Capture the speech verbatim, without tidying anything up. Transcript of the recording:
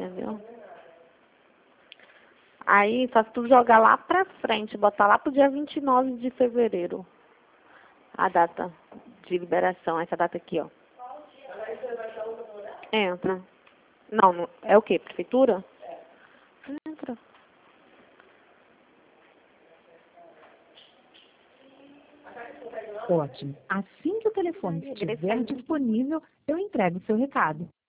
entendeu? Aí, só se tu jogar lá pra frente, botar lá pro dia vinte e nove de fevereiro. A data de liberação, essa data aqui, ó. Entra. Não, não é o quê? Prefeitura? Entra. Ótimo. Assim que o telefone estiver disponível, eu entrego o seu recado.